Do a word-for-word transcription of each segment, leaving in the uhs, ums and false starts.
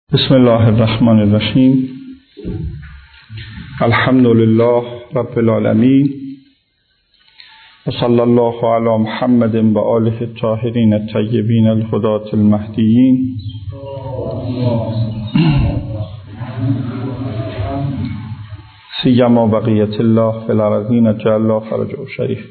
بسم الله الرحمن الرحیم. الحمد لله رب العالمین و صلی الله علی محمد و آله الطاهرین الطیبین الهداة المهدیین. سیما بقیت الله فی الارضین جل الله فرجه شریف.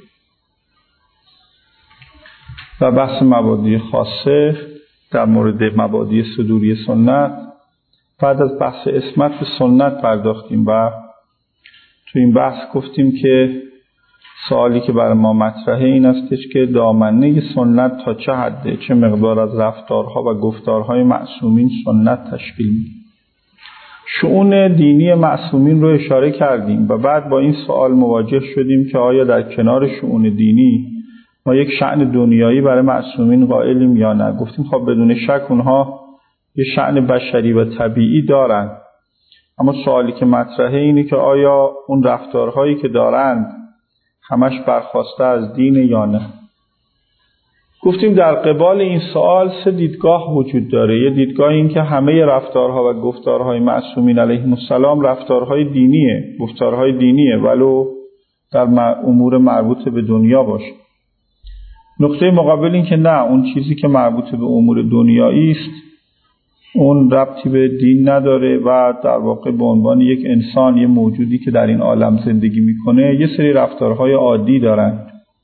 و بحث مبادی خاصه در مورد مبادی صدوری سنت. بعد از بحث عصمت به سنت پرداختیم و تو این بحث گفتیم که سوالی که برای ما مطرحه این استش که دامنه سنت تا چه حده، چه مقدار از رفتارها و گفتارهای معصومین سنت تشکیل میده. شؤون دینی معصومین رو اشاره کردیم و بعد با این سوال مواجه شدیم که آیا در کنار شؤون دینی ما یک شأن دنیایی برای معصومین قائلیم یا نه. گفتیم خب بدون شک اونها یه شأن بشری و طبیعی دارن، اما سوالی که مطرحه اینه که آیا اون رفتارهایی که دارند همش برخواسته از دین یا نه. گفتیم در قبال این سوال سه دیدگاه وجود داره. یه دیدگاه این که همه رفتارها و گفتارهای معصومین علیهم السلام رفتارهای دینیه، گفتارهای دینیه، ولو در امور مربوط به دنیا باشه. نقطه مقابل این که نه، اون چیزی که مربوط به امور دنیایی است اون ربطی به دین نداره و در واقع به عنوان یک انسان، یه موجودی که در این عالم زندگی میکنه، یه سری رفتارهای عادی دارن.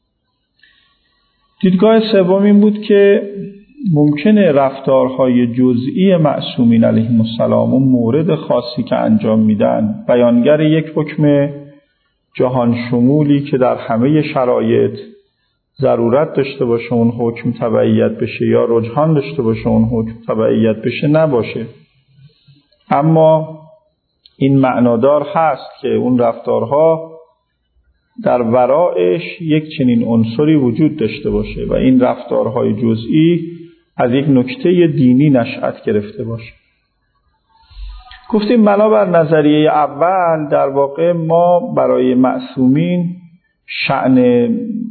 دیدگاه سوم این بود که ممکنه رفتارهای جزئی معصومین علیهم السلام، اون مورد خاصی که انجام میدن، بیانگر یک حکم جهان شمولی که در همه شرایط ضرورت داشته باشه اون حکم تبعیت بشه یا رجحان داشته باشه اون حکم تبعیت بشه نباشه. اما این معنادار هست که اون رفتارها در ورایش یک چنین عنصری وجود داشته باشه و این رفتارهای جزئی از یک نکته دینی نشأت گرفته باشه. گفتیم بنابر نظریه اول در واقع ما برای معصومین شأن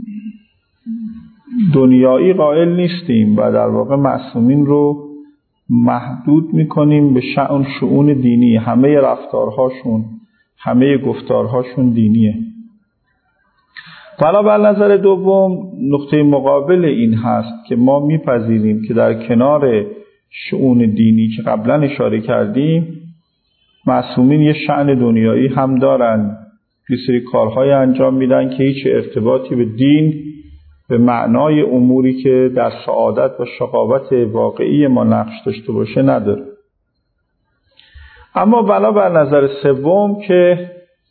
دنیایی قائل نیستیم و در واقع معصومین رو محدود میکنیم به شأن شؤون دینی. همه رفتارهاشون، همه گفتارهاشون دینیه. بنابر نظر دوم نقطه مقابل این هست که ما میپذیریم که در کنار شؤون دینی که قبلا اشاره کردیم، معصومین یه شأن دنیایی هم دارن، یه سری کارهای انجام میدن که هیچ ارتباطی به دین به معنای اموری که در سعادت و شقاوت واقعی ما نقش داشته باشه نداره. اما بنابر نظر سوم که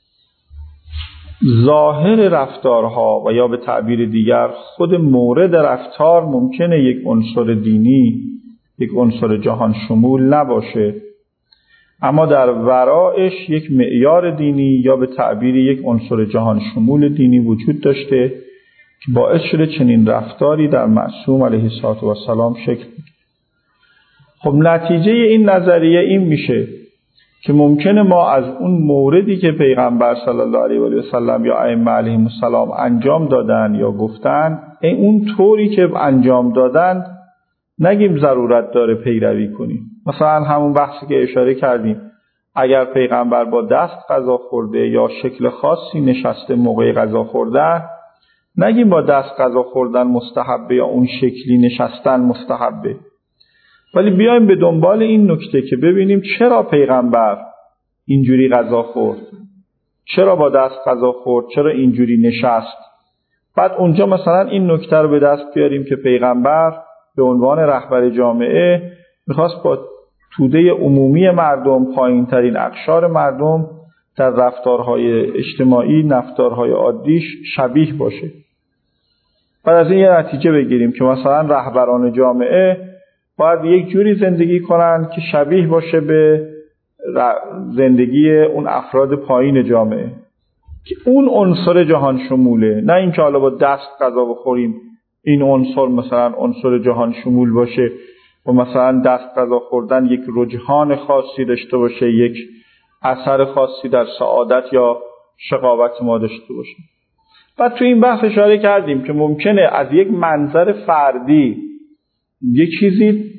ظاهر رفتارها و یا به تعبیر دیگر خود مورد رفتار ممکنه یک عنصر دینی، یک عنصر جهان شمول نباشه، اما در ورایش یک معیار دینی یا به تعبیر یک عنصر جهان شمول دینی وجود داشته که باعث شده چنین رفتاری در معصوم علیه السلام شکل بگیره. خب نتیجه این نظریه این میشه که ممکنه ما از اون موردی که پیغمبر صلی الله علیه و سلم یا ائمه علیهم السلام انجام دادن یا گفتن، این اون طوری که انجام دادن نگیم ضرورت داره پیروی کنیم. مثلا همون بحثی که اشاره کردیم، اگر پیغمبر با دست غذا خورده یا شکل خاصی نشسته موقع غذا خوردن، نگیم با دست غذا خوردن مستحبه یا اون شکلی نشستن مستحبه، ولی بیایم به دنبال این نکته که ببینیم چرا پیغمبر اینجوری غذا خورد، چرا با دست غذا خورد، چرا اینجوری نشست. بعد اونجا مثلا این نکته رو به دست بیاریم که پیغمبر به عنوان رهبر جامعه میخواست با توده عمومی مردم، پایین ترین اقشار مردم در رفتارهای اجتماعی، رفتارهای عادیش شبیه باشه. بعد از این یه نتیجه بگیریم که مثلا رهبران جامعه باید یک جوری زندگی کنن که شبیه باشه به زندگی اون افراد پایین جامعه، که اون عنصر جهان شموله، نه اینکه حالا با دست غذا بخوریم این عنصر مثلا عنصر جهان شمول باشه و مثلا دست غذا خوردن یک رجحان خاصی داشته باشه، یک اثر خاصی در سعادت یا شقاوت ما داشته باشه. بعد تو این بحث اشاره کردیم که ممکنه از یک منظر فردی یک چیزی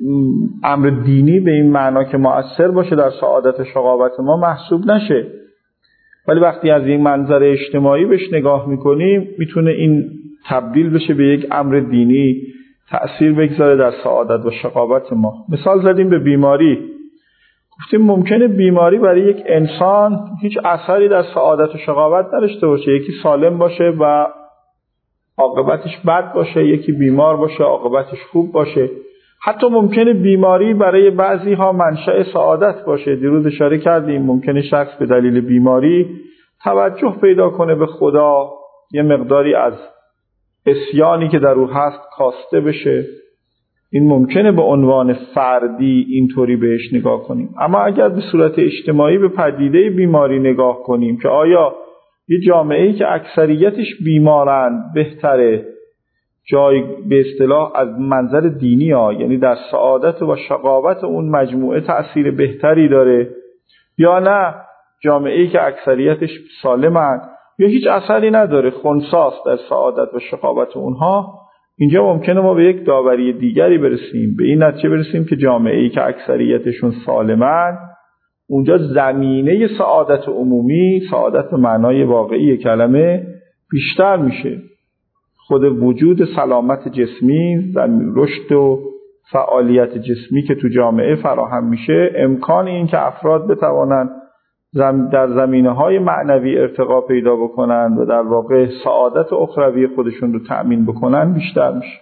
امر دینی به این معنا که مؤثر باشه در سعادت و شقاوت ما محسوب نشه. ولی وقتی از این منظر اجتماعی بهش نگاه میکنیم میتونه این تبدیل بشه به یک امر دینی، تأثیر بگذاره در سعادت و شقاوت ما. مثال زدیم به بیماری، گفتیم ممکنه بیماری برای یک انسان هیچ اثری در سعادت و شقاوت نداشته باشه، یکی سالم باشه و عاقبتش بد باشه، یکی بیمار باشه عاقبتش خوب باشه. حتی ممکنه بیماری برای بعضی ها منشأ سعادت باشه. دیروز اشاره کردیم ممکنه شخص به دلیل بیماری توجه پیدا کنه به خدا، یه مقداری از عصیانی که در او هست کاسته بشه. این ممکنه به عنوان فردی اینطوری بهش نگاه کنیم. اما اگر به صورت اجتماعی به پدیده بیماری نگاه کنیم که آیا یه جامعه‌ای که اکثریتش بیمارند بهتره، جای به اصطلاح از منظر دینی ها، یعنی در سعادت و شقاوت اون مجموعه تأثیر بهتری داره، یا نه جامعه‌ای که اکثریتش سالمند یا هیچ اثری نداره، خنثیست در سعادت و شقاوت اونها، اینجا ممکنه ما به یک داوری دیگری برسیم، به این نتیجه برسیم که جامعه‌ای که اکثریتشون سالمند اونجا زمینه سعادت عمومی، سعادت به معنای واقعی کلمه، بیشتر میشه. خود وجود سلامت جسمی و رشد و فعالیت جسمی که تو جامعه فراهم میشه، امکان این که افراد بتوانند در زمینه‌های معنوی ارتقا پیدا بکنند و در واقع سعادت اخروی خودشون رو تأمین بکنن بیشتر میشه.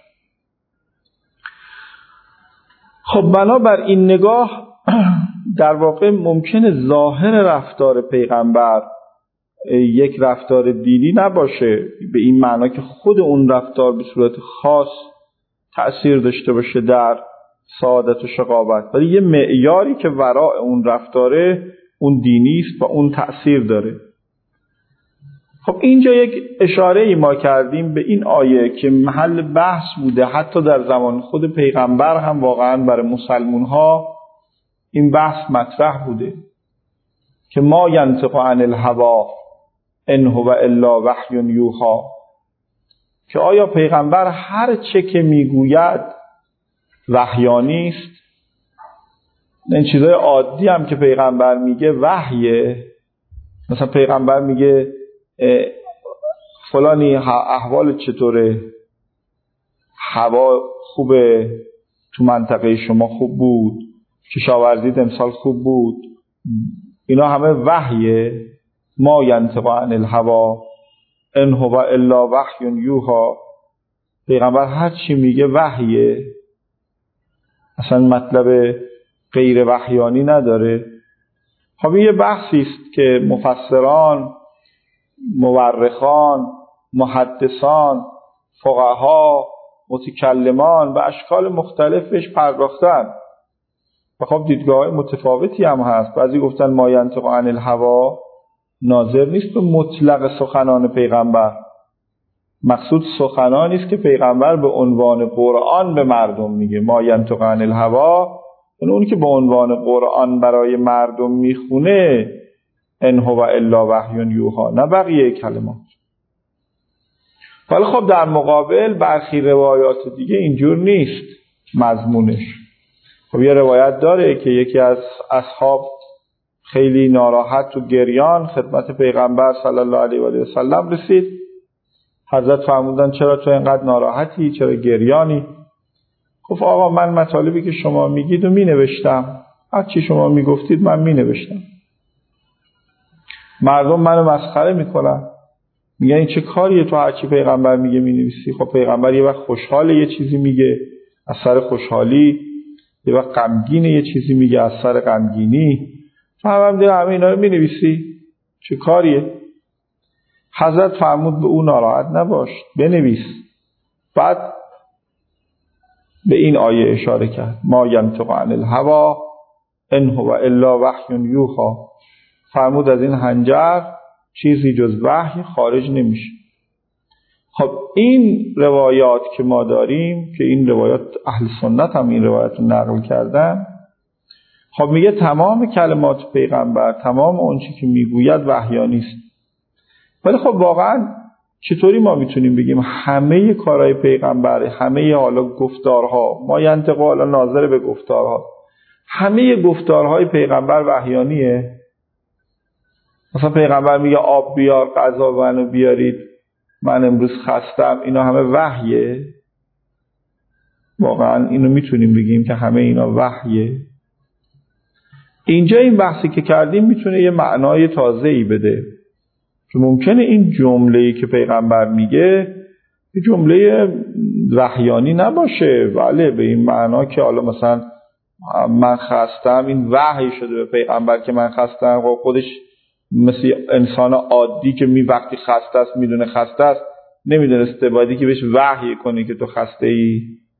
خب بنابر این نگاه در واقع ممکنه ظاهر رفتار پیغمبر یک رفتار دینی نباشه به این معنا که خود اون رفتار به صورت خاص تأثیر داشته باشه در سعادت و شقاوت، ولی یه معیاری که وراء اون رفتاره اون دینی است و اون تأثیر داره. خب اینجا یک اشاره ای ما کردیم به این آیه که محل بحث بوده، حتی در زمان خود پیغمبر هم واقعا برای مسلمون ها این بحث مطرح بوده که ما ینطق عن الهوا ان هو الا وحی یوحی، که آیا پیغمبر هر چه که میگوید وحیانی است؟ این چیزای عادی هم که پیغمبر میگه وحیه. مثلا پیغمبر میگه فلانی احوال چطوره، هوا خوبه، تو منطقه شما خوب بود، کشاورزیت امسال خوب بود، اینا همه وحیه. ما ینطق عن الهوا ان هو الا وحی یوحی، پیغمبر هر چی میگه وحیه، اصلا مطلب غیر وحیانی نداره. خب یه بحثی است که مفسران، مورخان، محدثان، فقها، متکلمان به اشکال مختلف بهش پرداختن و خب دیدگاه متفاوتی هم هست. بعضی گفتن ما ینطق عن الهوا ناظر نیست به مطلق سخنان پیغمبر، مقصود سخنانی است که پیغمبر به عنوان قرآن به مردم میگه. ما ینطق عن الهوا یعنی اونی که به عنوان قرآن برای مردم میخونه، ان هو الا وحی یوحی، نه بقیه کلمات. ولی خب در مقابل برخی روایات دیگه اینجور نیست مضمونش. خب یه روایت داره که یکی از اصحاب خیلی ناراحت و گریان خدمت پیغمبر صلی الله علیه و آله و سلم رسید. حضرت فرمودن چرا تو اینقدر ناراحتی، چرا گریانی؟ گفت آقا من مطالبی که شما میگید و می نوشتم، هر چی شما میگفتید من می نوشتم. مردم منو مسخره میکنن، میگن این چه کاریه تو هر چی پیغمبر میگه می نویسی؟ خب پیغمبر یه وقت خوشحاله یه چیزی میگه از سر خوشحالی، یه وقت غمگینه یه چیزی میگه از سر غمگینی، تو هم دیگه همه اینا رو می نویسی، چه کاریه؟ حضرت فرمود به اون ناراحت نباش، بنویس. بعد به این آیه اشاره کرد ما ینطق عن الهوا ان هو الا وحی یوحی، فرمود از این حنجر چیزی جز وحی خارج نمیشه. خب این روایات که ما داریم که این روایات اهل سنت هم این روایات رو نقل کردن، خب میگه تمام کلمات پیغمبر، تمام اون چی که میگوید وحیانی است. ولی خب واقعا چطوری ما میتونیم بگیم همه کارهای پیغمبر، همه حالا گفتارها، ما ینطق حالا ناظر به گفتارها، همه گفتارهای پیغمبر وحیانیه؟ مثلا پیغمبر میگه آب بیار، غذا منو بیارید، من امروز خستم، اینا همه وحیه؟ واقعا اینو میتونیم بگیم که همه اینا وحیه؟ اینجا این بحثی که کردیم میتونه یه معنای تازه‌ای بده، که ممکنه این جمله‌ای که پیغمبر میگه یه جمله وحیانی نباشه، بله به این معنا که حالا مثلا من خستم، این وحی شده به پیغمبر که من خستم، خودش مثل انسان عادی که می وقتی خسته است میدونه خسته است، نمیدونسته باید که بهش وحی کنی که تو خسته ای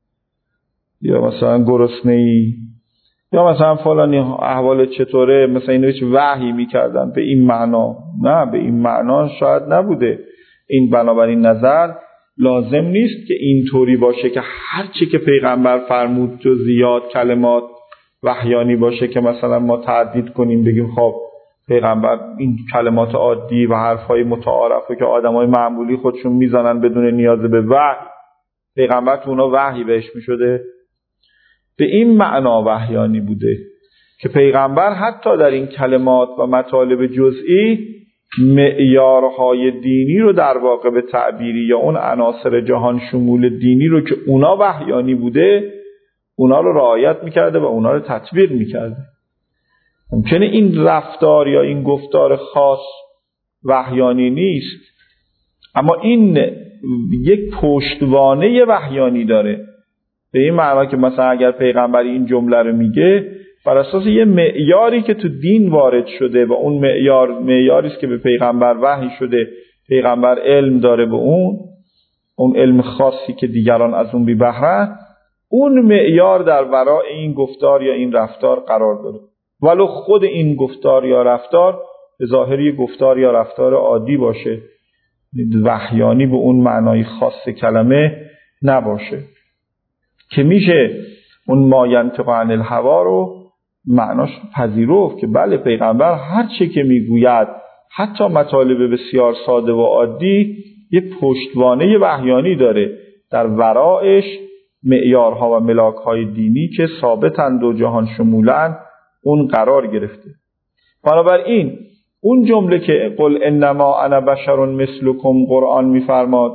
یا مثلا گرسنه ای یا مثلا فلانی احوالت چطوره، مثلا اینو بهش وحی میکردن به این معنا. نه، به این معنا شاید نبوده. این بنابراین نظر لازم نیست که اینطوری باشه که هر چی که پیغمبر فرمود جزئیات کلمات وحیانی باشه، که مثلا ما تعدید کنیم بگیم خب پیغمبر این کلمات عادی و حرفای متعارفه که آدمای معمولی خودشون میزنن بدون نیاز به وحی، پیغمبر تو اونا وحی بهش میشده. به این معنا وحیانی بوده که پیغمبر حتی در این کلمات و مطالب جزئی معیارهای دینی رو در واقع به تعبیری یا اون عناصر جهان شمول دینی رو که اونا وحیانی بوده اونا رو رعایت میکرده و اونا رو تطبیق میکرده. ممکنه این رفتار یا این گفتار خاص وحیانی نیست، اما این یک پشتوانه وحیانی داره، به این معنا که مثلا اگر پیغمبر این جمله رو میگه بر اساس یه معیاری که تو دین وارد شده و اون معیار معیاری است که به پیغمبر وحی شده، پیغمبر علم داره به اون اون علم خاصی که دیگران از اون بی بهره‌اند، اون معیار در ورای این گفتار یا این رفتار قرار داره، ولو خود این گفتار یا رفتار به ظاهری گفتار یا رفتار عادی باشه، وحیانی به اون معنای خاص کلمه نباشه، که میشه اون ما ینطق عن الهوا رو معناش پذیرفت که بله پیغمبر هر چه که میگوید حتی مطالب بسیار ساده و عادی یه پشتوانه وحیانی داره، در ورایش معیارها و ملاکهای دینی که ثابتند و جهان شمولند اون قرار گرفته. بنابراین اون جمله که قل انما انا بشر مثلکم قرآن میفرماد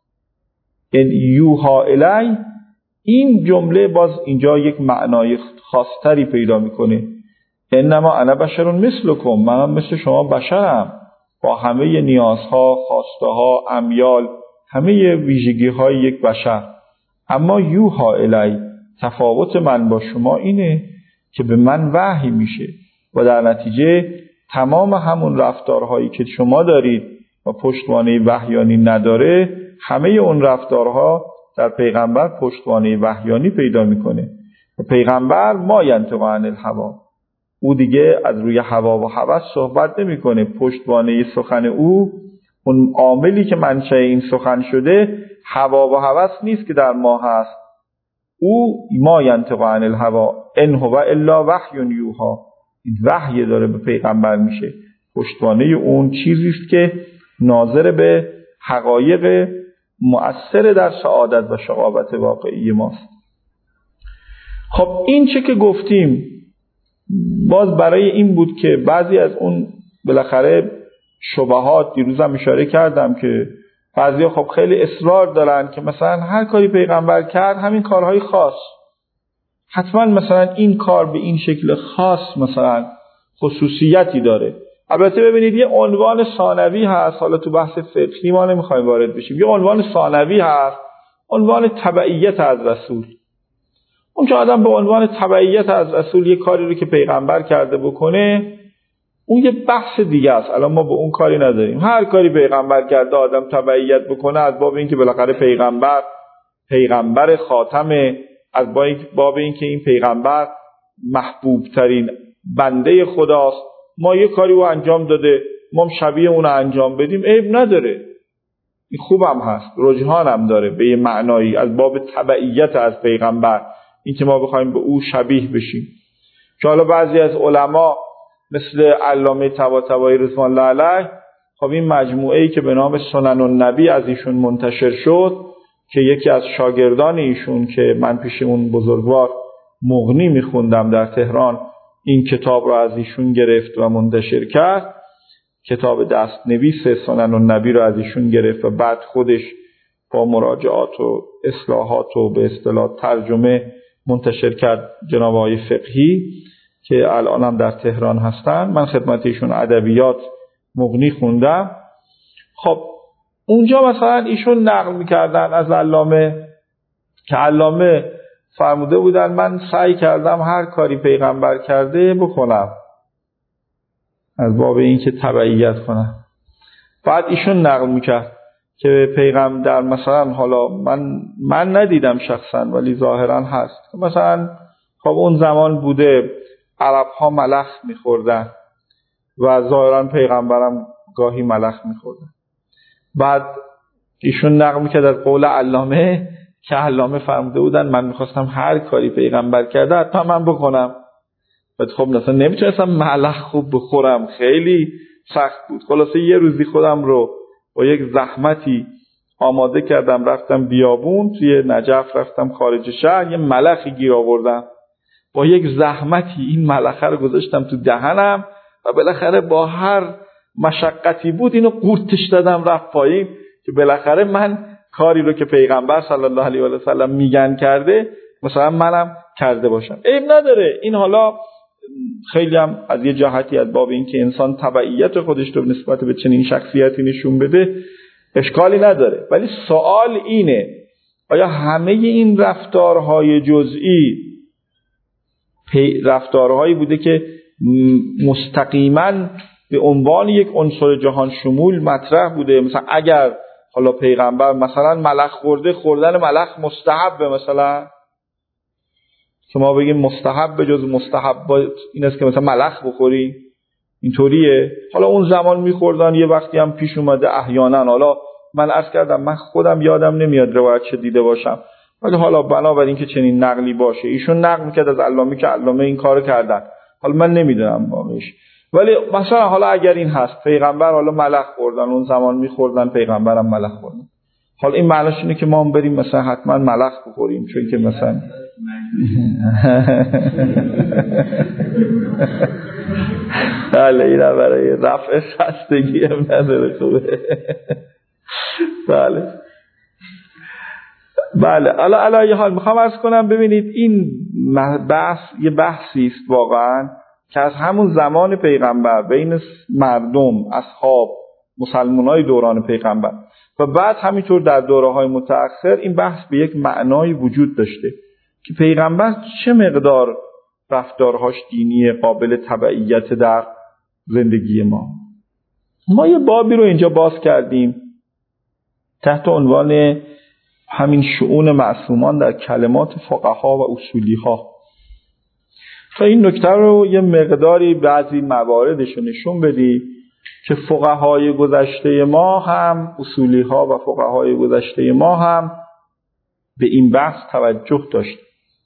ان یوها الی، این جمله باز اینجا یک معنای خاصتری پیدا میکنه. انما انا بشر مثلکم، من مثل شما بشرم با همه نیازها، خواسته‌ها، امیال، همه ویژگی‌های یک بشر، اما یوها الی، تفاوت من با شما اینه که به من وحی میشه و در نتیجه تمام همون رفتارهایی که شما دارید و پشتوانه وحیانی نداره، همه اون رفتارها در پیغمبر پشتوانه وحیانی پیدا میکنه. و پیغمبر ما ینطق عن الهوا، او دیگه از روی هوا و هوس صحبت نمیکنه. پشتوانه سخن او، اون عاملی که منشأ این سخن شده، هوا و هوس نیست که در ما هست. او ما ینطق عن الهوا ان هو الا وحی یوحی، این وحی داره به پیغمبر میشه. پشتوانه اون چیزی است که ناظر به حقایق مؤثر در سعادت و شقاوت واقعی ماست. خب این چه که گفتیم باز برای این بود که بعضی از اون بالاخره شبهات، دیروزم اشاره کردم که بعضیا خب خیلی اصرار دارن که مثلا هر کاری پیغمبر کرد همین کارهای خاص، حتما مثلا این کار به این شکل خاص مثلا خصوصیتی داره. البته ببینید یه عنوان ثانوی هست، حالا تو بحث فقهی ما نمیخوایم وارد بشیم، یه عنوان ثانوی هست، عنوان تبعیت از رسول. اون که آدم به عنوان تبعیت از رسول یه کاری رو که پیغمبر کرده بکنه، اون یه بحث دیگه است. الان ما به اون کاری نداریم. هر کاری پیغمبر کرده آدم تبعیت بکنه، از باب این که بالاخره پیغمبر پیغمبر خاتمه، از باب این که این پیغمبر محبوب ترین بنده خداست، ما یه کاری رو انجام داده، ما شبیه اون رو انجام بدیم، عیب نداره، این خوبم هست، رجحان هم داره به یه معنایی از باب تبعیت از پیغمبر، این که ما بخوایم به او شبیه بشیم. که حالا بعضی از علما مثل علامه طباطبایی رضوان الله علیه خب این مجموعه‌ای که به نام سنن النبی از ایشون منتشر شد که یکی از شاگردان ایشون که من پیش اون بزرگوار مغنی میخوندم در تهران این کتاب رو از ایشون گرفت و منتشر کرد، کتاب دستنویس سنن النبی رو از ایشون گرفت و بعد خودش با مراجعات و اصلاحات و به اصطلاح ترجمه منتشر کرد جناب آقای فقهی که الان هم در تهران هستن. من خدمت ایشون ادبیات مغنی خوندم. خب اونجا مثلا ایشون نقل میکردن از علامه که علامه فرموده بودن من سعی کردم هر کاری پیغمبر کرده بکنم از باب این که تبعیت کنم. بعد ایشون نقل میکرد که پیغمبر در مثلا حالا من من ندیدم شخصا ولی ظاهرا هست مثلا خب اون زمان بوده عرب ها ملخ میخوردن و ظاهرا پیغمبرم گاهی ملخ میخوردن. بعد ایشون نقل میکرد از قول علامه که علامه فرموده بودن من میخواستم هر کاری پیغمبر کرده حتی من بکنم. بعد خب مثلا نمیتونستم ملخ خوب بخورم، خیلی سخت بود. خلاصه یه روزی خودم رو با یک زحمتی آماده کردم رفتم بیابون توی نجف، رفتم خارج شهر، یه ملخی گیر آوردم، با یک زحمتی این ملخه رو گذاشتم تو دهنم و بالاخره با هر مشقتی بود اینو قورتش دادم رفت پایین که بالاخره من کاری رو که پیغمبر صلی الله علیه و سلم میگن کرده مثلا منم کرده باشم. عیب نداره. این حالا خیلی هم از یه جهتی از باب این که انسان تبعیت خودش رو نسبت به چنین شخصیتی نشون بده اشکالی نداره، ولی سوال اینه آیا همه این رفتارهای جزئی رفتارهایی بوده که مستقیما به عنوان یک عنصر جهان شمول مطرح بوده؟ مثلا اگر حالا پیغمبر مثلا ملخ خورده، خوردن ملخ مستحبه، مثلا که ما بگیم مستحب به جز مستحب این است که مثلا ملخ بخوری، اینطوریه؟ حالا اون زمان میخوردن، یه وقتی هم پیش اومده احیانا، حالا من عرض کردم من خودم یادم نمیاد روایت چه دیده باشم، ولی حالا بنابراین که چنین نقلی باشه ایشون نقل میکرد از علامه که علامه این کارو کردن، حالا من نمیدونم واقعش، ولی مثلا حالا اگر این هست پیغمبر حالا ملخ خوردن، اون زمان میخوردن، پیغمبرم ملخ خوردن، حالا این معنیش اینه که ما هم بریم مثلا حتما ملخ بخوریم چون که مثلا بله این برای رفع خستگی هم نداره خوبه. بله بله حالا علی حال میخوام عرض کنم ببینید این بحث یه بحثی است واقعا که از همون زمان پیغمبر بین مردم، اصحاب، مسلمانای دوران پیغمبر و بعد همینطور در دوره‌های متأخر این بحث به یک معنای وجود داشته که پیغمبر چه مقدار رفتارهاش دینی قابل تبعیت در زندگی ما. ما یه بابی رو اینجا باز کردیم تحت عنوان همین شؤون معصومان در کلمات فقها و اصولی‌ها. تا این نکته رو یه مقداری بعضی مواردش رو نشون بدی که فقهای گذشته ما هم، اصولی‌ها و فقهای گذشته ما هم به این بحث توجه داشت.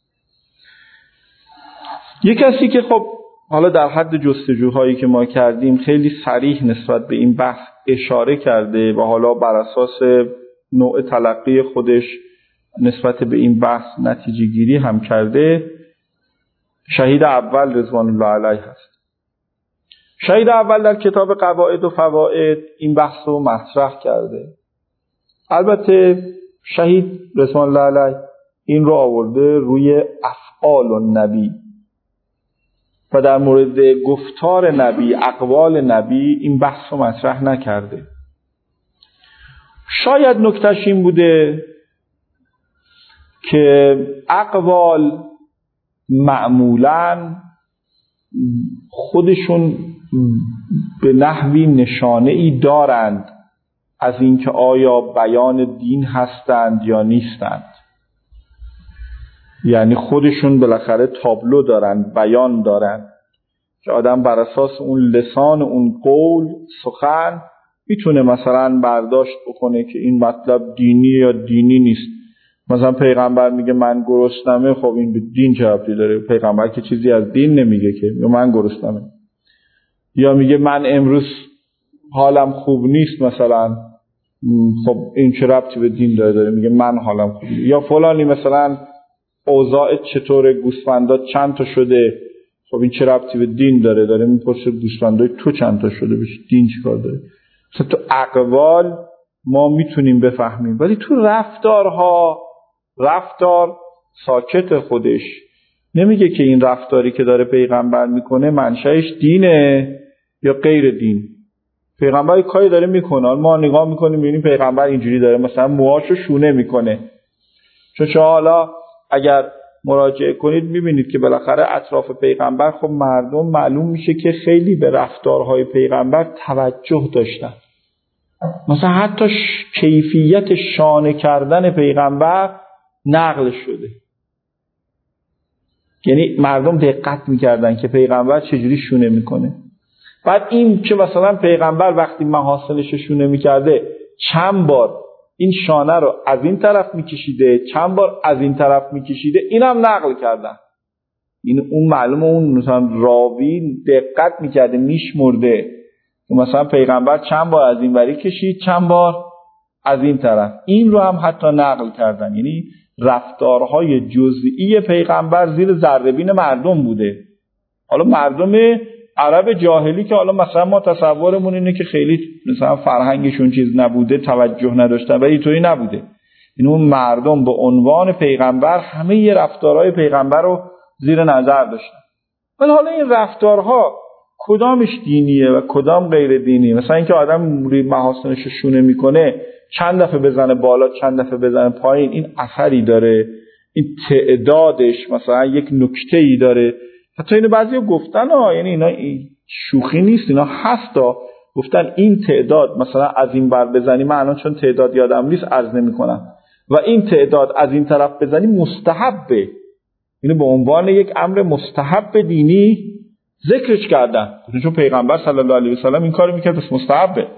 یک کسی که خب حالا در حد جستجوهایی که ما کردیم خیلی صریح نسبت به این بحث اشاره کرده و حالا بر اساس نوع تلقی خودش نسبت به این بحث نتیجه گیری هم کرده، شهید اول رضوان الله علیه هست. شهید اول در کتاب قواعد و فواید این بحث رو مطرح کرده. البته شهید رضوان الله علیه این رو آورده روی افعال النبی و در مورد گفتار نبی، اقوال نبی این بحث رو مطرح نکرده. شاید نکتهش این بوده که اقوال معمولاً خودشون به نحوی نشانه‌ای دارند از اینکه آیا بیان دین هستند یا نیستند، یعنی خودشون بالاخره تابلو دارند، بیان دارند که آدم بر اساس اون لسان، اون قول، سخن میتونه مثلا برداشت بکنه که این مطلب دینی یا دینی نیست. مثلا پیغمبر میگه من گرسنمه، خب این به دین چه ربطی داره؟ پیغمبر که چیزی از دین نمیگه که من گرسنمه. یا میگه من امروز حالم خوب نیست مثلا، خب این چه ربطی به دین داره؟ داره میگه من حالم خوب نیست. یا فلانی مثلا اوضاع چطوره، گوسفندا چند تا شده، خب این چه ربطی به دین داره؟ داره میپرسه گوسفندای تو چند تا شده، بهش دین چیکار داره؟ مثلا تو اقوال ما میتونیم بفهمیم، ولی تو رفتارها، رفتار ساکت خودش نمیگه که این رفتاری که داره پیغمبر میکنه منشأش دینه یا غیر دین. پیغمبر کاری داره میکنه، ما نگاه میکنیم میبینیم پیغمبر اینجوری داره مثلا موهاشو شونه میکنه. چون شما حالا اگر مراجعه کنید میبینید که بالاخره اطراف پیغمبر خب مردم معلوم میشه که خیلی به رفتارهای پیغمبر توجه داشتن. مثلا حتی ش... کیفیت شانه کردن پیغمبر نقل شده، یعنی مردم دقت میکردن که پیغمبر چجوری شونه میکنه. بعد این که مثلا پیغمبر وقتی محاسنش شونه میکرده چند بار این شانه رو از این طرف میکشیده، چند بار از این طرف میکشیده، اینم نقل کردن. این اون معلومه اون مثلا راوی دقت میکرده، میشمرده مثلا پیغمبر چند بار از این وری کشید، چند بار از این طرف. این رو هم حتی نقل کردن. یعنی رفتارهای جزئی پیغمبر زیر ذره‌بین مردم بوده. حالا مردم عرب جاهلی که حالا مثلا ما تصورمون اینه که خیلی مثلا فرهنگشون چیز نبوده، توجه نداشتن، ولی اینطوری نبوده. این اون مردم به عنوان پیغمبر همه ی رفتارهای پیغمبر رو زیر نظر داشتن. ولی حالا این رفتارها کدامش دینیه و کدام غیر دینیه؟ مثلا اینکه آدم محاسنش رو شونه میکنه، چند دفعه بزنه بالا چند دفعه بزنه پایین، این اثری داره؟ این تعدادش مثلا یک نکته‌ای داره؟ حتی اینو بعضیا گفتن ها، یعنی اینا شوخی نیست، اینا هستا، گفتن این تعداد مثلا از این بر بزنی، من الان چون تعداد یادم نیست عرض نمی‌کنم، و این تعداد از این طرف بزنی مستحبه. اینو به عنوان یک امر مستحب دینی ذکرش کردن، چون پیغمبر صلی الله علیه و سلم این کارو میکرد، بس مستحبه.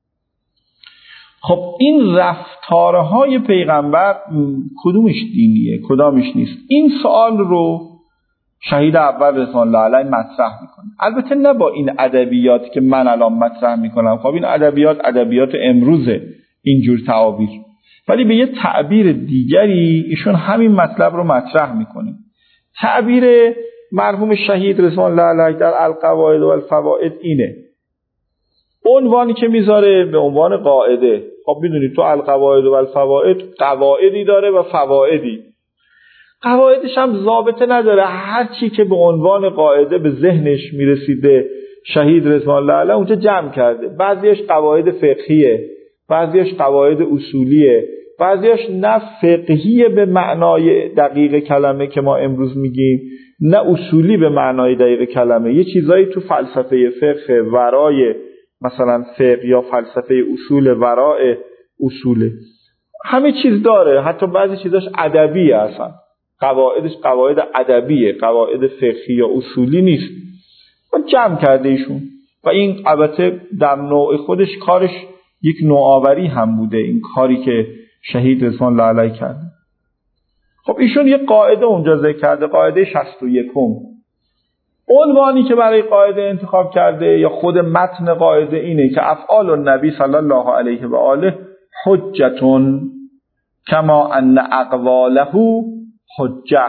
خب این رفتارهای پیغمبر کدومش دینیه کدامش نیست؟ این سوال رو شهید اول رضوان الله علیه مطرح میکنه. البته نه با این ادبیاتی که من الان مطرح میکنم، خب این ادبیات ادبیات امروزه اینجور تعابیر، ولی به یه تعبیر دیگری ایشون همین مطلب رو مطرح میکنه. تعبیر مرحوم شهید رضوان الله علیه در القواعد و الفوائد اینه، عنوانی که میذاره به عنوان قاعده. خب میدونید تو القواعد و الفوائد قواعدی داره و فوائدی. قواعدش هم ضابطه نداره، هر چی که به عنوان قاعده به ذهنش میرسیده شهید رضوان الله علیه اونجا جمع کرده. بعضیش قواعد فقهیه، بعضیش قواعد اصولیه، بعضیش نه فقهیه به معنای دقیق کلمه که ما امروز میگیم، نه اصولی به معنای دقیق کلمه. یه چیزایی تو فلسفه فقه ورای مثلا فقه یا فلسفه اصول ورای اصوله، همه چیز داره، حتی بعضی چیزاش ادبیه، اصلا قواعدش قواعد ادبیه، قواعد فقهی یا اصولی نیست. و جمع کرده ایشون و این البته در نوع خودش کارش یک نوآوری هم بوده، این کاری که شهید رضوان الله علیه کرده. خب ایشون یک قاعده اونجا ذکر کرده، قاعده شصت و یکم. عنوانی که برای قاعده انتخاب کرده یا خود متن قاعده اینه که افعال النبی صلی الله علیه و آله حجتون کما ان اقواله حجه.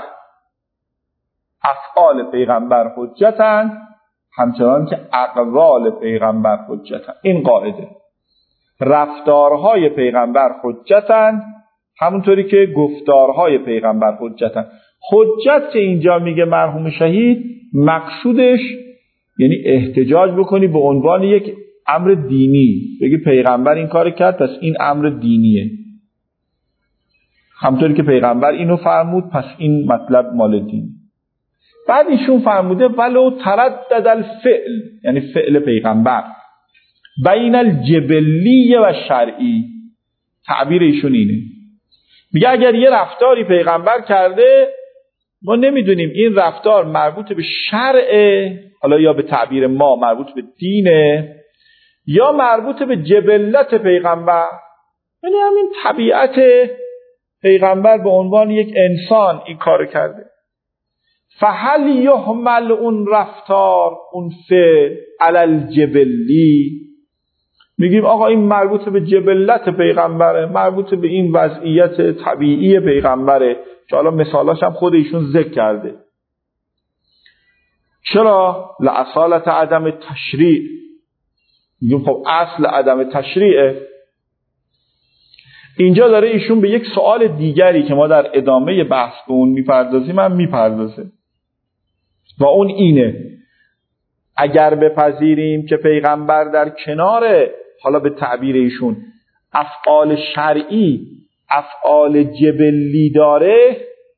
افعال پیغمبر حجتن همچنان که اقوال پیغمبر حجتن. این قاعده. رفتارهای پیغمبر حجتن همونطوری که گفتارهای پیغمبر حجتن. حجت که اینجا میگه مرحوم شهید، مقصودش یعنی احتجاج بکنی به عنوان یک امر دینی، بگی پیغمبر این کار کرد پس این امر دینیه، همونطوری که پیغمبر اینو فرمود پس این مطلب مال دین. بعد ایشون فرموده ولو تردد الفعل، یعنی فعل پیغمبر، بین الجبلی و شرعی. تعبیر ایشون اینه، میگه اگر یه رفتاری پیغمبر کرده ما نمیدونیم این رفتار مربوط به شرعه، حالا یا به تعبیر ما مربوط به دینه یا مربوط به جبلت پیغمبر، یعنی همین طبیعت پیغمبر به عنوان یک انسان این کار کرده. فهل یحمل اون رفتار اون فعل علی الجبلی، میگیم آقا این مربوط به جبلت پیغمبره، مربوط به این وضعیت طبیعی پیغمبره که حالا مثالاش هم خود ایشون ذکر کرده. چرا؟ لأصالت عدم تشریع. میگیم خب اصل عدم تشریعه. اینجا داره ایشون به یک سوال دیگری که ما در ادامه بحث به اون میپردازیم هم میپردازه و اون اینه: اگر بپذیریم که پیغمبر در کنار، حالا به تعبیر ایشون، افعال شرعی افعال جبلی داره،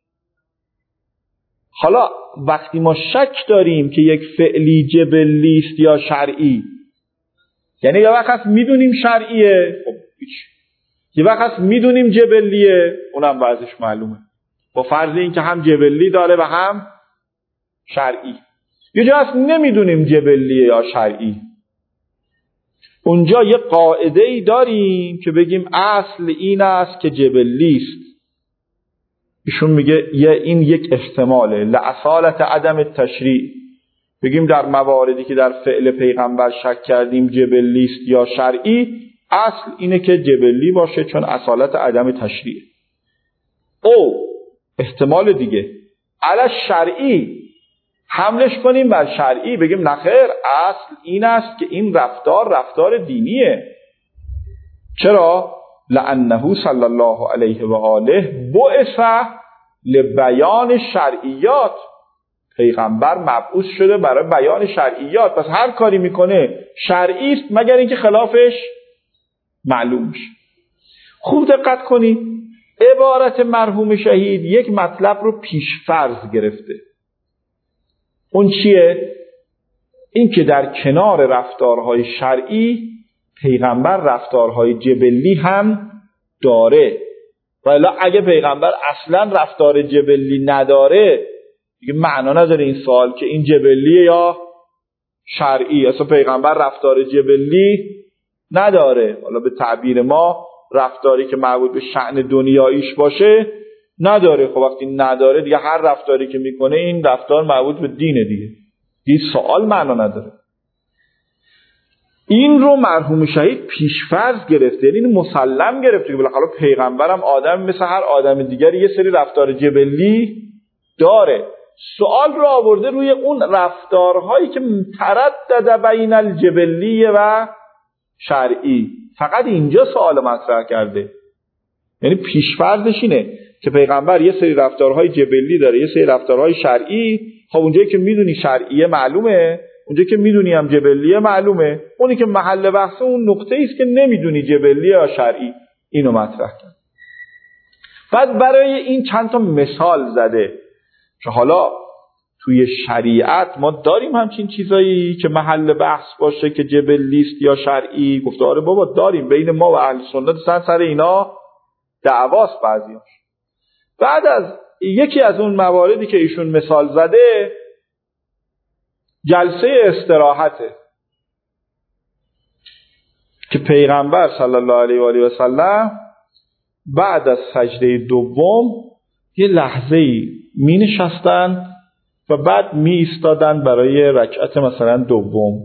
حالا وقتی ما شک داریم که یک فعلی جبلی است یا شرعی، یعنی یه وقت میدونیم شرعیه، خب هیچ، یه وقت میدونیم جبلیه، اونم وضعش معلومه، با فرض این که هم جبلی داره و هم شرعی. یه جا هست نمیدونیم جبلیه یا شرعی، اونجا یه قاعده ای داریم که بگیم اصل این است که جبلی است. ایشون میگه یه این یک احتماله، لأصالت عدم تشریع. بگیم در مواردی که در فعل پیغمبر شک کردیم جبلی است یا شرعی، اصل اینه که جبلی باشه چون اصالت عدم تشریع. او احتمال دیگه، علی شرعی، حملش کنیم بر شرعی، بگیم نخیر اصل این است که این رفتار رفتار دینیه. چرا؟ لأنه صلی الله علیه و آله بعث لبیان شرعیات. پیغمبر مبعوث شده برای بیان شرعیات، پس هر کاری میکنه شرعی است مگر اینکه خلافش معلوم شه. خوب دقت کنید، عبارت مرحوم شهید یک مطلب رو پیش فرض گرفته. اون چیه؟ این که در کنار رفتارهای شرعی پیغمبر رفتارهای جبلی هم داره. ولی اگه پیغمبر اصلا رفتار جبلی نداره، دیگه معنا نداره این سوال که این جبلیه یا شرعی. اصلا پیغمبر رفتار جبلی نداره، حالا به تعبیر ما رفتاری که مربوط به شأن دنیاییش باشه نداره. خب وقتی نداره دیگه هر رفتاری که میکنه این رفتار مربوط به دینه دیگه، این سوال معنا نداره. این رو مرحوم شهید پیش‌فرض گرفته، یعنی مسلم گرفته که بالاخره پیغمبرم آدم مثل هر آدم دیگری یه سری رفتار جبلی داره. سوال رو آورده روی اون رفتارهایی که تردد بین الجبلی و شرعی، فقط اینجا سوال مطرح کرده. یعنی پیش‌فرضش اینه که پیغمبر یه سری رفتارهای جبلی داره، یه سری رفتارهای شرعی. خب اونجایی که میدونی شرعیه معلومه، اونجایی که میدونی هم جبلیه معلومه. اونی که محل بحث اون نقطه است که نمیدونی جبلیه یا شرعی، اینو مطرح کرد. بعد برای این چند تا مثال زده که حالا توی شریعت ما داریم همچین چیزایی که محل بحث باشه که جبلی است یا شرعی. گفته آره بابا داریم، بین ما و اهل سنت سر سر اینا دعواست بعضیاش. بعد از یکی از اون مواردی که ایشون مثال زده جلسه استراحته که پیغمبر صلی الله علیه و آله و سلم بعد از سجده دوم یه لحظه‌ای می نشستن و بعد می ایستادن برای رکعت مثلا دوم،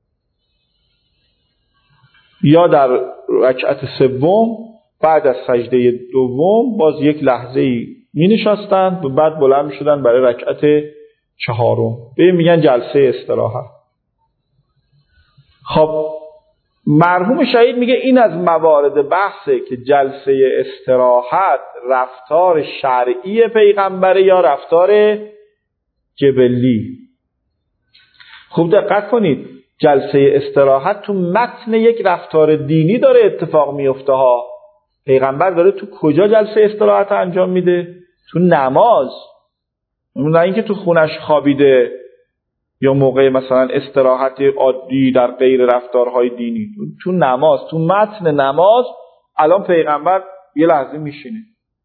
یا در رکعت سوم بعد از سجده دوم باز یک لحظه‌ای می نشستن و بعد بلند می شدن برای رکعت چهارم. به میگن جلسه استراحت. خب مرحوم شهید میگه این از موارد بحثه که جلسه استراحت رفتار شرعی پیغمبره یا رفتار جبلی. خوب دقت کنید، جلسه استراحت تو متن یک رفتار دینی داره اتفاق میفته ها. پیغمبر داره تو کجا جلسه استراحت انجام میده؟ تو نماز. نه اینکه تو خونش خوابیده یا موقع مثلا استراحت عادی در غیر رفتارهای دینی. تو نماز، تو متن نماز الان پیغمبر یه لحظه میشینه.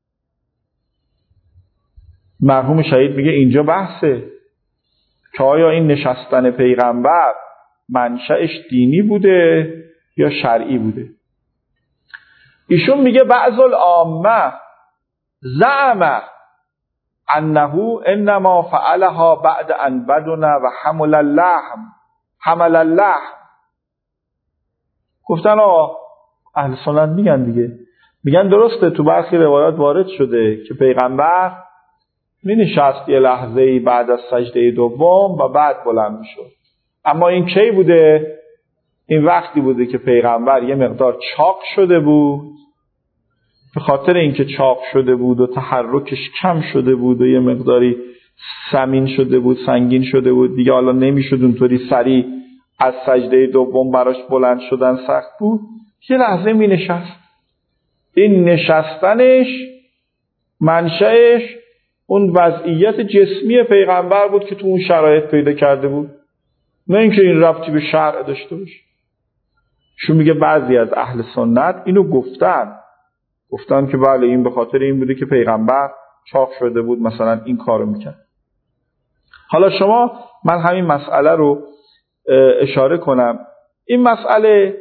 مرحوم شهید میگه اینجا بحثه که آیا این نشستن پیغمبر منشأش دینی بوده یا شرعی بوده. ایشون میگه بعض العامه زعم انه انما فعلها بعد ان بدنا و حمل اللحم حمل اللحم. گفتن آقا اهل سنت میگن دیگه، میگن درسته تو برخی روایات وارد شده که پیغمبر می نشست یه لحظه‌ای بعد از سجده دوم و بعد بلند میشد. اما این کی بوده؟ این وقتی بوده که پیغمبر یه مقدار چاق شده بود، به خاطر اینکه چاق شده بود و تحرکش کم شده بود و یه مقداری سمین شده بود، سنگین شده بود دیگه، حالا نمیشد اونطوری سریع از سجده دوم براش بلند شدن سخت بود، یه لحظه می نشست. این نشستنش منشأش اون وضعیت جسمی پیغمبر بود که تو اون شرایط پیدا کرده بود، نه اینکه این ربطی به شرع داشته باشه. شو میگه بعضی از اهل سنت اینو گفتن گفتن که بله این به خاطر این بوده که پیغمبر چاق شده بود مثلا این کارو میکرد. حالا شما من همین مسئله رو اشاره کنم. این مسئله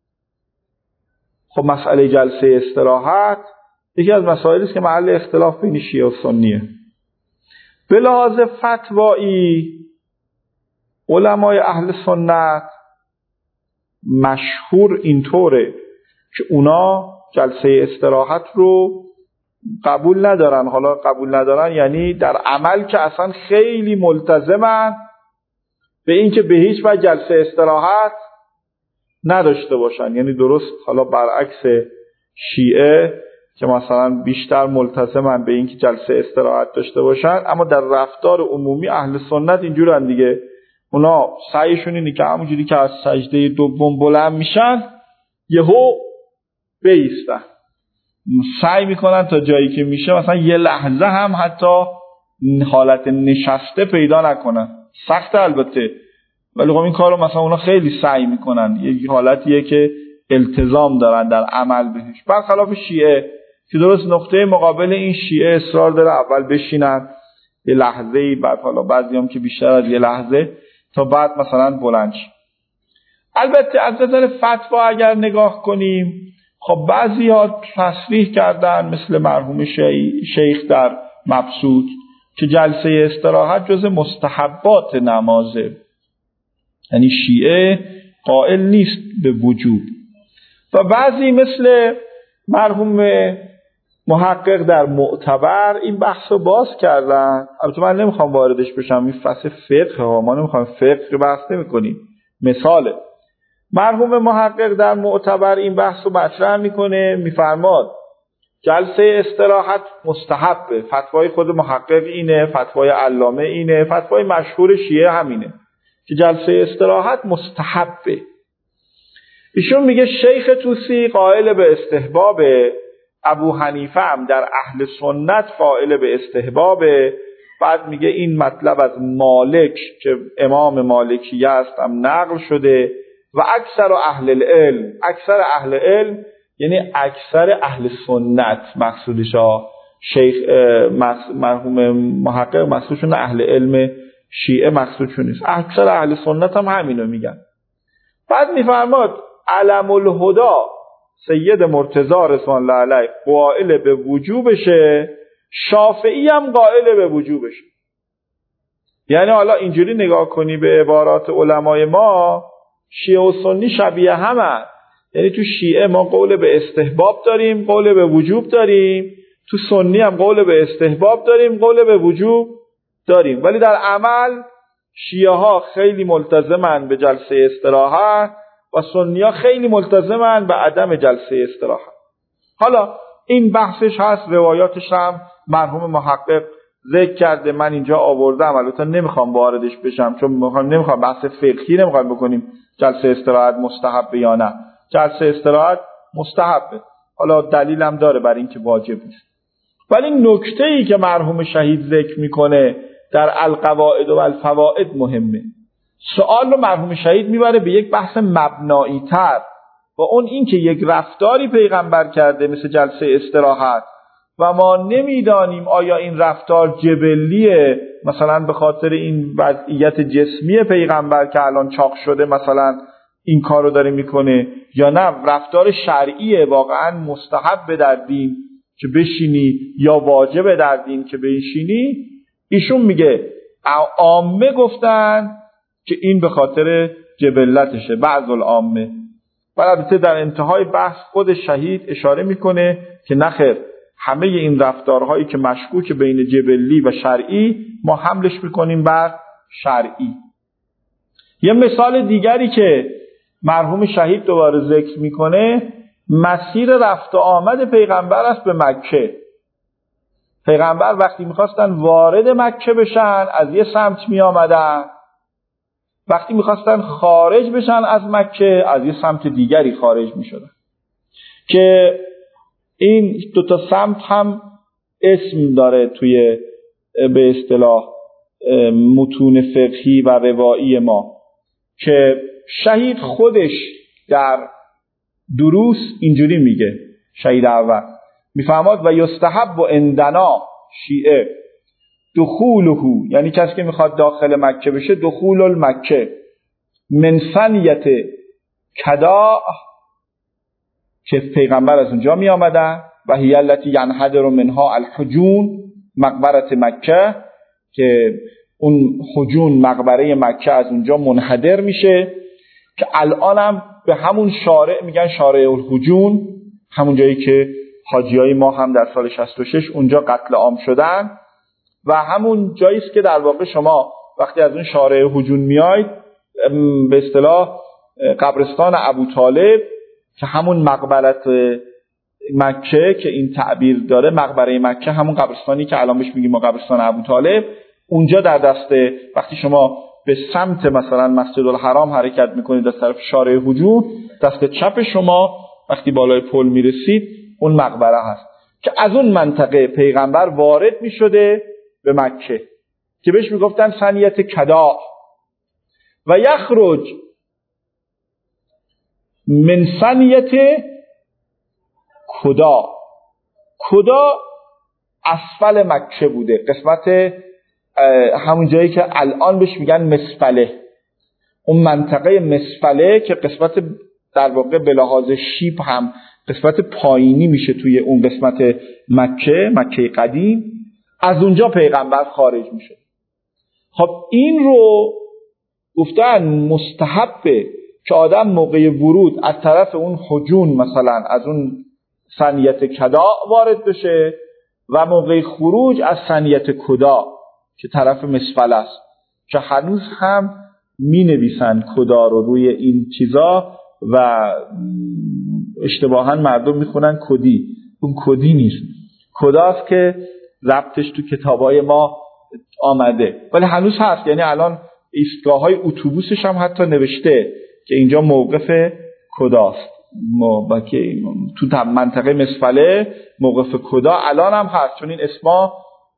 خب مسئله جلسه استراحت یکی از مسائلی است که محل اختلاف بین شیعه و سنیه. به لحاظ فتوایی علمای اهل سنت مشهور اینطوره که اونا جلسه استراحت رو قبول ندارن. حالا قبول ندارن یعنی در عمل که اصلا خیلی ملتزمن به این که به هیچ وجه جلسه استراحت نداشته باشن، یعنی درست حالا برعکس شیعه که مثلا بیشتر ملتزمن به این که جلسه استراحت داشته باشن، اما در رفتار عمومی اهل سنت اینجورن دیگه. اونا سعیشون اینه که همونجوری که از سجده دوم بلند میشن یهو بایستن، سعی میکنن تا جایی که میشه مثلا یه لحظه هم حتی حالت نشسته پیدا نکنن. سخته البته، ولی خب این کارو مثلا اونا خیلی سعی میکنن، یه حالتیه که التزام دارن در عمل بهش، برخلاف شیعه که درست نقطه مقابل این شیعه اصرار داره اول بشینن یه لحظه‌ای، بعد حالا بعضی هم که بیشتر از یه لحظه تا بعد مثلا بلند شي. البته از نظر فتوا اگر نگاه کنیم خب بعضی ها تصریح کردن مثل مرحوم شیخ در مبسوط که جلسه استراحت جز مستحبات نمازه، یعنی شیعه قائل نیست به وجوب. و بعضی مثل مرحوم محقق در معتبر این بحث رو باز کردن. البته من نمیخوام واردش بشم، این فصل فقه ها، ما نمیخوام فقه بحث نمیکنیم. مثاله مرحوم محقق در معتبر این بحث رو مطرح میکنه، میفرماد جلسه استراحت مستحبه، فتوای خود محقق اینه، فتوای علامه اینه، فتوای مشهور شیعه همینه که جلسه استراحت مستحبه. ایشون میگه شیخ طوسی قائل به استحبابه، ابو حنیفه هم در اهل سنت قائل به استحبابه. بعد میگه این مطلب از مالک که امام مالکیه است هم نقل شده و اکثر اهل العلم، اکثر اهل علم یعنی اکثر اهل سنت مقصودش ها، شیخ مرحوم محقق مقصودشون اهل علم شیعه مقصودشون نیست، اکثر اهل سنت هم همینو میگن. بعد میفرماد علم الهدا سید مرتضی رضوان الله علیه قائل به وجوبشه، شافعی هم قائل به وجوبشه. یعنی حالا اینجوری نگاه کنی به عبارات علمای ما، شیعه و سنی شبیه همه، یعنی تو شیعه ما قول به استحباب داریم، قول به وجوب داریم، تو سنی هم قول به استحباب داریم، قول به وجوب داریم، ولی در عمل شیعه ها خیلی ملتزمن به جلسه استراحت و سنی ها خیلی ملتزمن به عدم جلسه استراحت. حالا این بحثش هست، روایاتش هم مرحوم محقق ذکر کرده، من اینجا آوردم، البته نمیخوام واردش بشم چون میخوام نمیخوام بحث فقهی نمیخوام بکنیم جلسه استراحت مستحبه یا نه. جلسه استراحت مستحبه، حالا دلیلم داره برای اینکه واجب نیست. ولی نکته‌ای که مرحوم شهید ذکر میکنه در القواعد و الفوائد مهمه. سوال رو مرحوم شهید میبره به یک بحث مبنایی تر و اون این که یک رفتاری پیغمبر کرده مثل جلسه استراحت و ما نمیدانیم آیا این رفتار جبلیه، مثلا به خاطر این وضعیت جسمی پیغمبر که الان چاق شده مثلا این کار رو داره میکنه، یا نه رفتار شرعیه، واقعا مستحب در دین که بشینی یا واجب در دین که بشینی. ایشون میگه عامه گفتن که این به خاطر جبلتشه، بعض العامه، و البته در انتهای بحث خود شهید اشاره میکنه که نخیر، همه این رفتارهایی که مشکوک بین جبلی و شرعی ما حملش میکنیم بر شرعی. یه مثال دیگری که مرحوم شهید دوباره ذکر میکنه مسیر رفت و آمد پیغمبر است به مکه. پیغمبر وقتی میخواستن وارد مکه بشن از یه سمت میآمدن، وقتی میخواستن خارج بشن از مکه از یه سمت دیگری خارج میشدن، که این دو تا سمت هم اسم داره توی به اصطلاح متون فقهی و روایی ما، که شهید خودش در دروس اینجوری میگه. شهید اول میفهماد و یستحب و عندنا شیعه دخوله، یعنی کسی که میخواد داخل مکه بشه دخول المکه من ثنیت کدا، که پیغمبر از اونجا می آمدن، و هی التی ینحدر منها الحجون مقبره مکه، که اون حجون مقبره مکه از اونجا منحدر میشه، که الان هم به همون شارع میگن شارع الحجون، همون جایی که حاجیای ما هم در سال شصت و شش اونجا قتل عام شدن، و همون جایی است که در واقع شما وقتی از اون شارع حجون میاید به اصطلاح قبرستان ابوطالب که همون مقبره مکه که این تعبیر داره، مقبره مکه همون قبرستانی که الان بهش میگیم ما قبرستان ابوطالب، اونجا در دست وقتی شما به سمت مثلا مسجد الحرام حرکت میکنید از طرف شارع حجون، دست چپ شما وقتی بالای پل میرسید اون مقبره هست، که از اون منطقه پیغمبر وارد میشده به مکه که بهش میگفتن ثنیت کدا، و یخرج من ثنیت کدا. کدا اسفل مکه بوده، قسمت همون جایی که الان بهش میگن مسفله، اون منطقه مسفله که قسمت در واقع به لحاظ شیب هم قسمت پایینی میشه توی اون قسمت مکه، مکه قدیم، از اونجا پیغمبر خارج میشه. خب این رو گفتن مستحبه که آدم موقع ورود از طرف اون حجون مثلا از اون ثنیت کدا وارد بشه، و موقع خروج از ثنیت کدا که طرف مسفل است، که هنوز هم می نویسن کدا رو روی این چیزا و اشتباها مردم میخونن کدی. اون کدی نیست، کداست که ضبطش تو کتابای ما آمده، ولی هنوز هست. یعنی الان ایستگاه های اتوبوسش هم حتی نوشته که اینجا موقف کداست، موقع تو منطقه مسفله موقف کدا الان هم هست، چون این اسما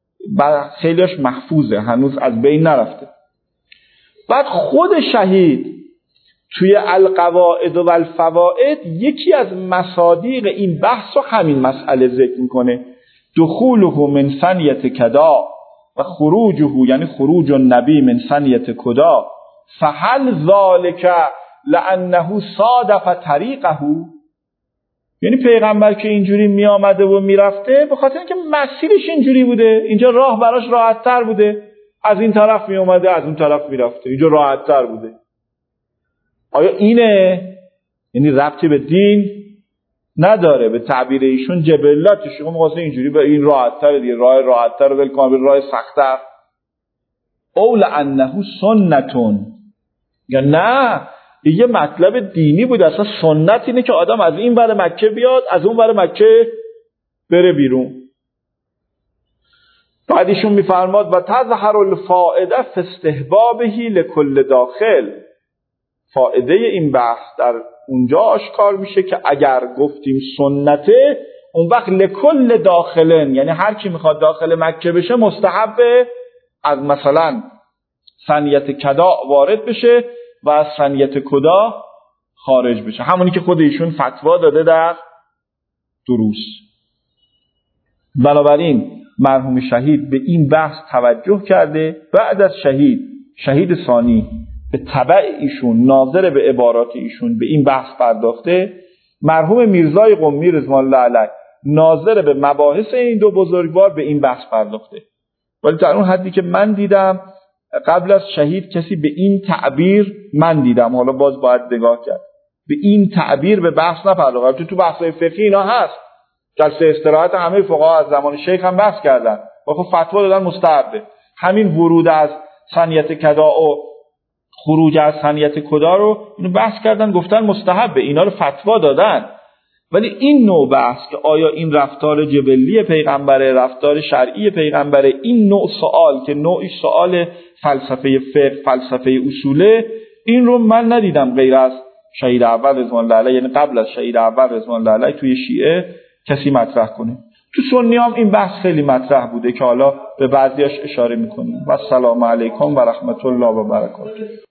خیلیش محفوظه، هنوز از بین نرفته. بعد خود شهید توی القواعد و الفوائد یکی از مصادیق این بحث رو همین مسئله ذکر میکنه، دخوله من ثنیت کدا و خروجه، یعنی خروج النبی من ثنیت کدا، فهل ذالک لانه صادف طریقه، یعنی پیغمبر که اینجوری می آمده و می رفته به خاطر اینکه مسیرش اینجوری بوده، اینجا راه براش راحت تر بوده، از این طرف می آمده از اون طرف می رفته، اینجا راحت تر بوده. آیا اینه؟ یعنی ربطی به دین نداره، به تعبیر ایشون جبلت شما واسه اینجوری به این راحت تر دیگه، راه راحت تر ول کن به راه سخت تر. اول انه سنتون، یا نه یه مطلب دینی بود، اصلا سنت اینه که آدم از این ور مکه بیاد از اون ور مکه بره بیرون. بعدیشون میفرماد و تظهر الفائده فی استحبابه لکل داخل، فائده این بحث در اونجا آشکار میشه که اگر گفتیم سنته اون وقت لکل داخلن، یعنی هر کی میخواد داخل مکه بشه مستحبه از مثلا ثنیت کدا وارد بشه و از ثنیت کدا خارج بشه، همونی که خود ایشون فتوا داده در دروس. بنابراین مرحوم شهید به این بحث توجه کرده. بعد از شهید شهید ثانی به تبع ایشون ناظر به عبارات ایشون به این بحث پرداخته. مرحوم میرزای قمی رضوان الله علیه ناظر به مباحث این دو بزرگوار به این بحث پرداخته. ولی در اون حدی که من دیدم قبل از شهید کسی به این تعبیر من دیدم، حالا باز باید نگاه کرد، به این تعبیر به بحث نپرداخت. تو تو بحث‌های فقهی اینا هست. جلسه استراحت همه فقها از زمان شیخ هم بحث کردن. و خب فتوا دادن مستحبه. همین ورود از ثنیت کدا و خروج از ثنیت کدا رو اینو بحث کردن، گفتن مستحبه. اینا رو فتوا دادن. ولی این نوع بحث که آیا این رفتار جبلی پیغمبره، رفتار شرعی پیغمبره، این نوع سوال که نوعی سوال فلسفه فقه، فلسفه اصوله، این رو من ندیدم غیر از شهید اول رضوان الله علیه، یعنی قبل از شهید اول رضوان الله علیه توی شیعه کسی مطرح کنه. تو سنی هم این بحث خیلی مطرح بوده که حالا به بعضیاش اشاره میکنیم. و السلام علیکم و رحمت الله و برکاته.